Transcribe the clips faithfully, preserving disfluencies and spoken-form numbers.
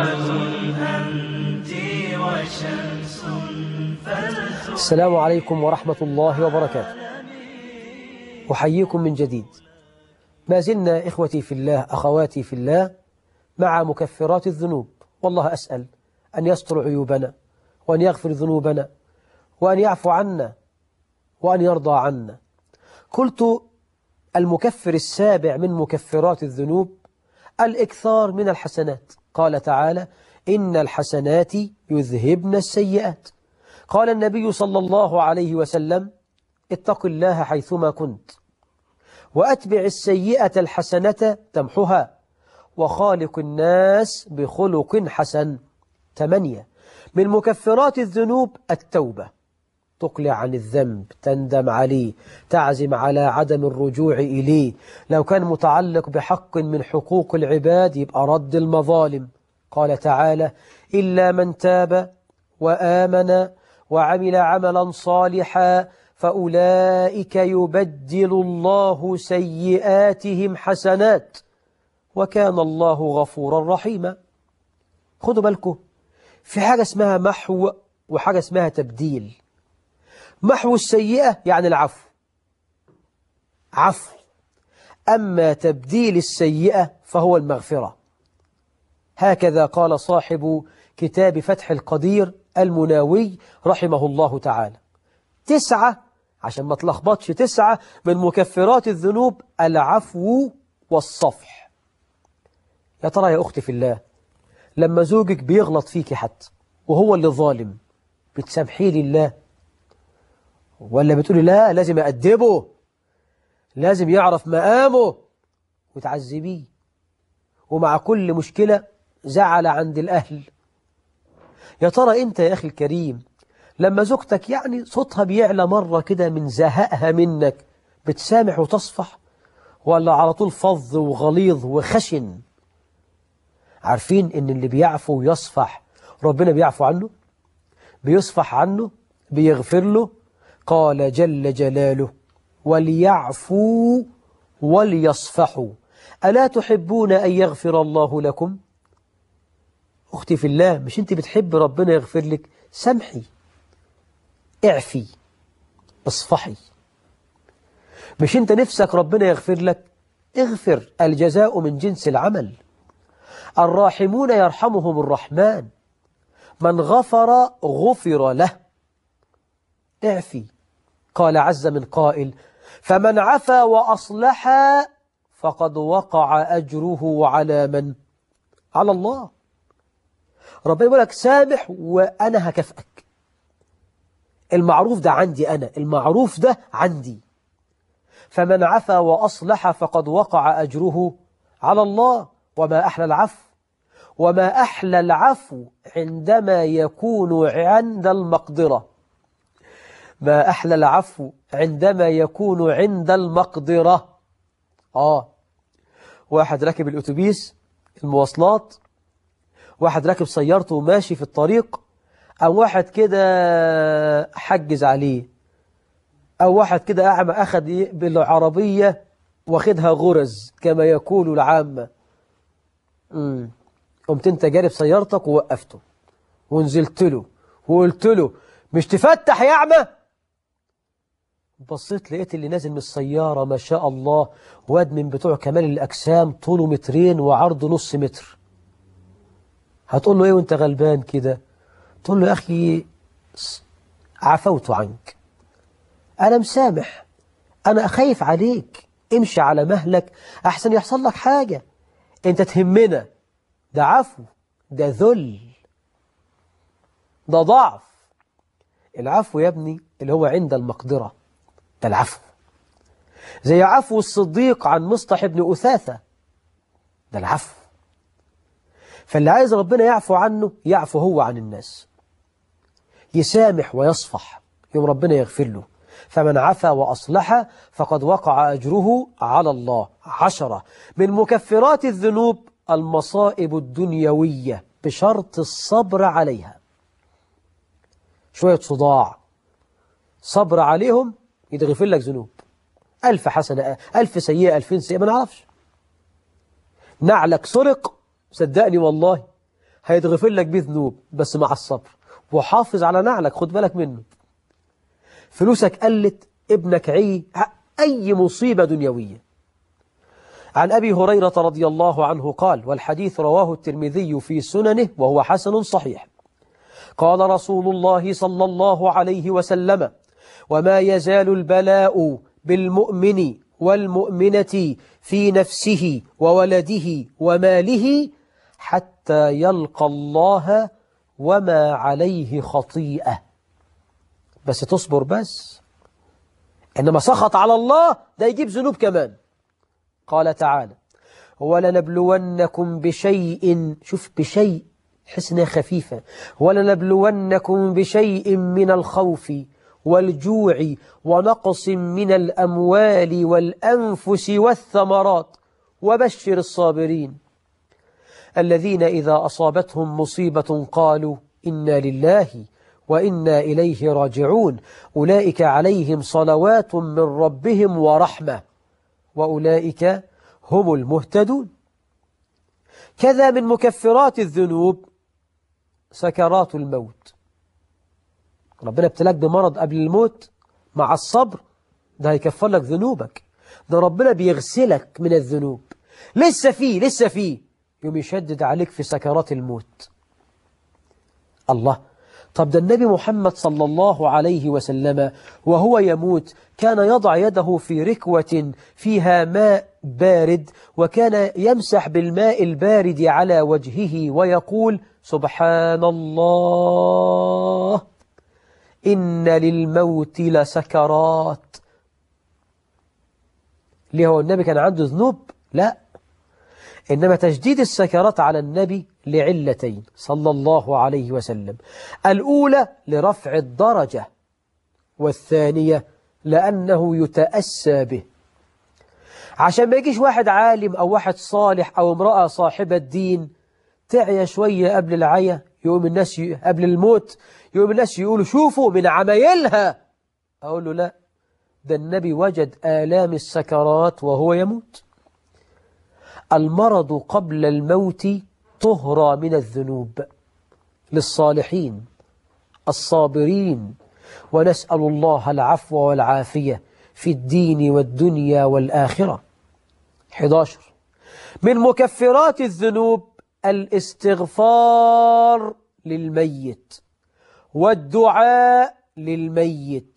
السلام عليكم ورحمة الله وبركاته. أحييكم من جديد. ما زلنا إخوتي في الله أخواتي في الله مع مكفرات الذنوب، والله أسأل أن يستر عيوبنا وأن يغفر ذنوبنا وأن يعفو عنا وأن يرضى عنا. قلت المكفر السابع من مكفرات الذنوب الإكثار من الحسنات. قال تعالى: إن الحسنات يذهبن السيئات. قال النبي صلى الله عليه وسلم: اتق الله حيثما كنت وأتبع السيئة الحسنة تمحها وخالق الناس بخلق حسن. ثمانية من مكفرات الذنوب التوبة، تقلع عن الذنب، تندم عليه، تعزم على عدم الرجوع إليه. لو كان متعلق بحق من حقوق العباد يبقى رد المظالم. قال تعالى: إلا من تاب وآمن وعمل عملا صالحا فأولئك يبدل الله سيئاتهم حسنات وكان الله غفورا رحيما. خدوا بالكم، في حاجة اسمها محو وحاجة اسمها تبديل. محو السيئة يعني العفو، عفو. أما تبديل السيئة فهو المغفرة. هكذا قال صاحب كتاب فتح القدير المناوي رحمه الله تعالى. تسعة، عشان ما تلخبطش، تسعة من مكفرات الذنوب العفو والصفح. يا ترى يا أختي في الله، لما زوجك بيغلط فيك حتى وهو اللي ظالم، بتسامحيه لله ولا بتقولي لا لازم أأدبه، لازم يعرف مقامه، وتعذبيه؟ ومع كل مشكلة زعل عند الأهل. يا ترى أنت يا أخي الكريم لما زوجتك يعني صوتها بيعلى مرة كده من زهقها منك، بتسامح وتصفح ولا على طول فظ وغليظ وخشن؟ عارفين إن اللي بيعفو ويصفح ربنا بيعفو عنه، بيصفح عنه، بيغفر له. قال جل جلاله: وليعفوا وليصفحوا ألا تحبون أن يغفر الله لكم؟ أختي في الله، مش أنت بتحب ربنا يغفر لك؟ سامحي، اعفي، اصفحي. مش أنت نفسك ربنا يغفر لك؟ اغفر، الجزاء من جنس العمل. الراحمون يرحمهم الرحمن، من غفر غفر له. اعفي. قال عز من قائل: فمن عفا وأصلح فقد وقع أجره على من؟ على الله. ربنا يقول لك سامح وأنا هكافئك. المعروف ده عندي أنا، المعروف ده عندي. فمن عفا وأصلح فقد وقع أجره على الله. وما أحلى العفو، وما أحلى العفو عندما يكون عند المقدرة. ما أحلى العفو عندما يكون عند المقدرة. آه واحد راكب الأتوبيس المواصلات، واحد راكب سيارته وماشي في الطريق، أو واحد كده حجز عليه، أو واحد كده أعمى أخذ بالعربية واخدها غرز كما يقول العامة. امم قمت انت جارب سيارتك ووقفته ونزلت له وقلت له: مش تفتح يا أعمى؟ بصيت لقيت اللي نازل من السيارة ما شاء الله واد من بتوع كمال الأجسام، طوله مترين وعرضه نص متر. هتقول له ايه وانت غلبان كده؟ تقول له: يا أخي عفوت عنك، أنا مسامح، أنا خايف عليك، امشي على مهلك أحسن يحصل لك حاجة، انت تهمنا. ده عفو، ده ذل، ده ضعف. العفو يا ابني اللي هو عند المقدرة، ده العفو. زي عفو الصديق عن مصطح بن أثاثة، ده العفو. فاللي عايز ربنا يعفو عنه يعفو هو عن الناس، يسامح ويصفح، يوم ربنا يغفر له. فمن عفا وأصلح فقد وقع أجره على الله. عشرة من مكفرات الذنوب المصائب الدنيوية بشرط الصبر عليها. شوية صداع، صبر عليهم يتغفر لك ذنوب. ألف حسنة، ألف سيئة، ألفين سيئة، ما نعرفش. نعلك سرق، صدقني والله هيتغفر لك بيه ذنوب بس مع الصبر، وحافظ على نعلك، خد بالك منه. فلوسك قلت، ابنك عي، أي مصيبة دنيوية. عن أبي هريرة رضي الله عنه قال، والحديث رواه الترمذي في سننه وهو حسن صحيح، قال رسول الله صلى الله عليه وسلم: وما يزال البلاء بالمؤمن والمؤمنة في نفسه وولده وماله حتى يلقى الله وما عليه خطيئة. بس تصبر بس، إنما سخط على الله ده يجيب ذنوب كمان. قال تعالى: ولنبلونكم بشيء، شوف بشيء حسنة خفيفة، ولنبلونكم بشيء من الخوف والجوع ونقص من الأموال والأنفس والثمرات وبشر الصابرين الذين إذا أصابتهم مصيبة قالوا إنا لله وإنا إليه راجعون أولئك عليهم صلوات من ربهم ورحمة وأولئك هم المهتدون. كذا من مكفرات الذنوب سكرات الموت. ربنا ابتلاك بمرض قبل الموت، مع الصبر ده هيكفر لك ذنوبك، ده ربنا بيغسلك من الذنوب. لسه فيه لسه فيه يوم يشدد عليك في سكرات الموت. الله، طب ده النبي محمد صلى الله عليه وسلم وهو يموت كان يضع يده في ركوة فيها ماء بارد، وكان يمسح بالماء البارد على وجهه ويقول: سبحان الله إن للموت لسكرات. ليه؟ هو النبي كان عنده ذنوب؟ لا، إنما تجديد السكرات على النبي لعلتين صلى الله عليه وسلم: الأولى لرفع الدرجة، والثانية لأنه يتأسى به، عشان ما يجيش واحد عالم أو واحد صالح أو امرأة صاحبة دين تعيا شوية قبل العيا، يقوم الناس ي... قبل الموت يقوم الناس يقولوا شوفوا من عمايلها. أقول له لا، ده النبي وجد آلام السكرات وهو يموت. المرض قبل الموت طهرى من الذنوب للصالحين الصابرين، ونسأل الله العفو والعافية في الدين والدنيا والآخرة. أحد عشر من مكفرات الذنوب الاستغفار للميت والدعاء للميت.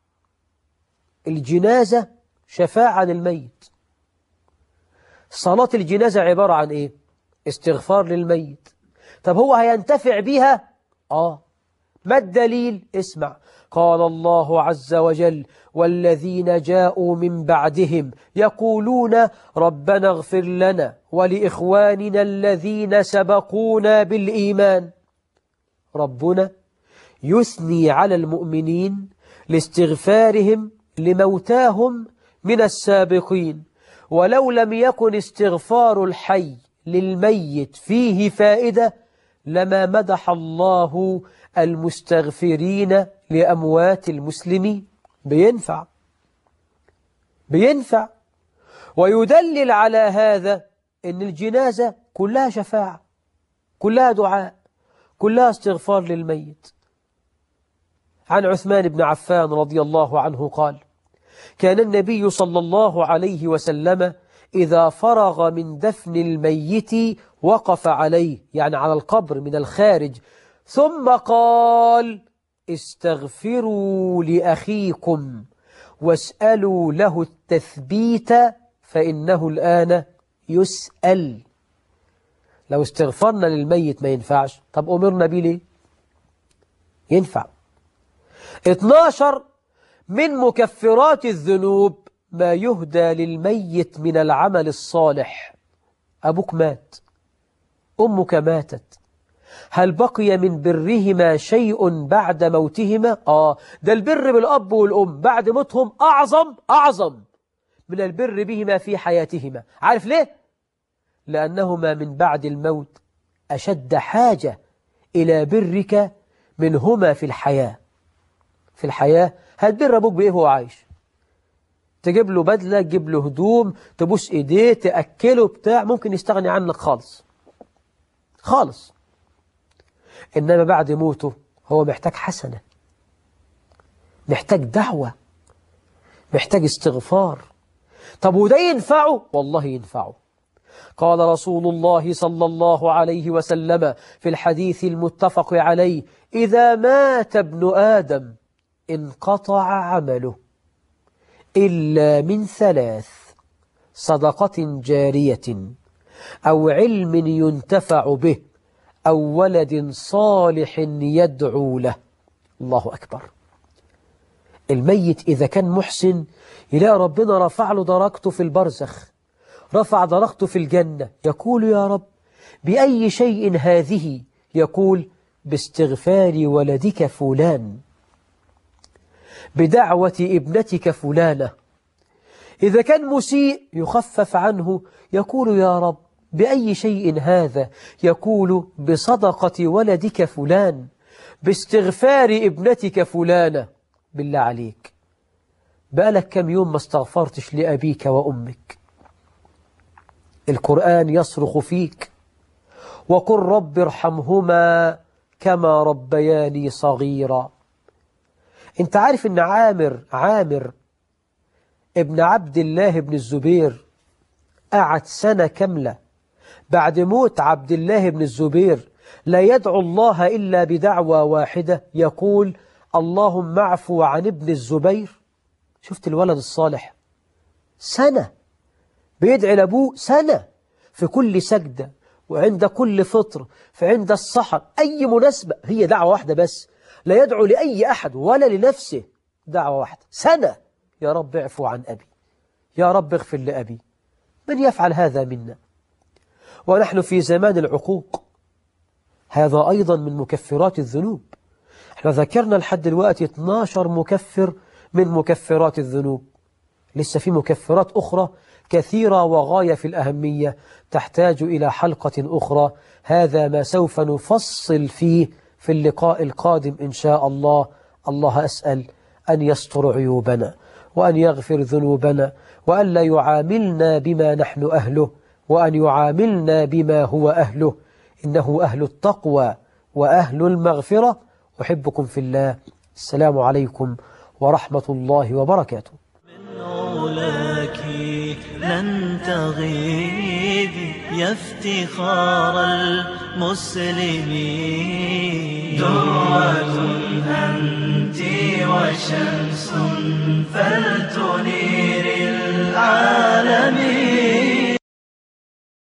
الجنازة شفاعة للميت. صلاة الجنازة عبارة عن إيه؟ استغفار للميت. طب هو هينتفع بيها؟ آه. ما الدليل؟ اسمع، قال الله عز وجل: والذين جاءوا من بعدهم يقولون ربنا اغفر لنا ولإخواننا الذين سبقونا بالإيمان. ربنا يثني على المؤمنين لاستغفارهم لموتاهم من السابقين، ولو لم يكن استغفار الحي للميت فيه فائدة لما مدح الله المستغفرين لأموات المسلمين. بينفع بينفع ويدلل على هذا أن الجنازة كلها شفاعة، كلها دعاء، كلها استغفار للميت. عن عثمان بن عفان رضي الله عنه قال: كان النبي صلى الله عليه وسلم إذا فرغ من دفن الميت وقف عليه، يعني على القبر من الخارج، ثم قال: استغفروا لأخيكم واسألوا له التثبيت فإنه الآن يسأل. لو استغفرنا للميت ما ينفعش، طب أمرنا بيه ليه؟ ينفع. اثناشر من مكفرات الذنوب ما يهدى للميت من العمل الصالح. أبوك مات، أمك ماتت، هل بقي من برهما شيء بعد موتهما؟ آه، ده البر بالأب والأم بعد موتهم أعظم أعظم من البر بهما في حياتهما. عارف ليه؟ لأنهما من بعد الموت أشد حاجة إلى برك منهما في الحياة. في الحياة هتبر أبوك بإيه هو عايش؟ تجيب له بدلة، تجيب له هدوم، تبوس إيديه، تأكله بتاع، ممكن يستغني عنك خالص خالص. إنما بعد موته هو محتاج حسنة، محتاج دعوة، محتاج استغفار. طب وده ينفعه؟ والله ينفعه. قال رسول الله صلى الله عليه وسلم في الحديث المتفق عليه: إذا مات ابن آدم انقطع عمله إلا من ثلاث: صدقة جارية، أو علم ينتفع به، أو ولد صالح يدعو له. الله أكبر. الميت إذا كان محسن يلاقي ربنا رفع له درجته في البرزخ، رفع درجته في الجنة. يقول: يا رب بأي شيء هذه؟ يقول: باستغفار ولدك فلان، بدعوة ابنتك فلانة. إذا كان مسيء يخفف عنه، يقول: يا رب بأي شيء هذا؟ يقول: بصدقة ولدك فلان، باستغفار ابنتك فلانة. بالله عليك، بقالك كم يوم ما استغفرتش لأبيك وأمك؟ القرآن يصرخ فيك: وقل رب ارحمهما كما ربياني صغيرا. انت عارف ان عامر عامر ابن عبد الله بن الزبير قعد سنة كاملة بعد موت عبد الله بن الزبير لا يدعو الله إلا بدعوة واحدة، يقول: اللهم اعفو عن ابن الزبير. شفت الولد الصالح؟ سنة بيدعي لأبوه، سنة في كل سجدة وعند كل فطر، فعند السحر، أي مناسبة، هي دعوة واحدة بس، لا يدعو لأي أحد ولا لنفسه، دعوة واحدة سنة: يا رب اعفو عن أبي، يا رب اغفر لأبي. من يفعل هذا منا؟ ونحن في زمان العقوق، هذا أيضا من مكفرات الذنوب. احنا ذكرنا لحد دلوقتي اثناشر مكفر من مكفرات الذنوب، لسه في مكفرات أخرى كثيرة وغاية في الأهمية تحتاج إلى حلقة أخرى. هذا ما سوف نفصل فيه في اللقاء القادم إن شاء الله. الله أسأل أن يستر عيوبنا، وأن يغفر ذنوبنا، وأن لا يعاملنا بما نحن أهله، وأن يعاملنا بما هو أهله. إنه أهل التقوى وأهل المغفرة. أحبكم في الله. السلام عليكم ورحمة الله وبركاته. من أولاك لن تغيبي يا افتخار المسلمين، درة أنت وشمس فلتنير العالمين.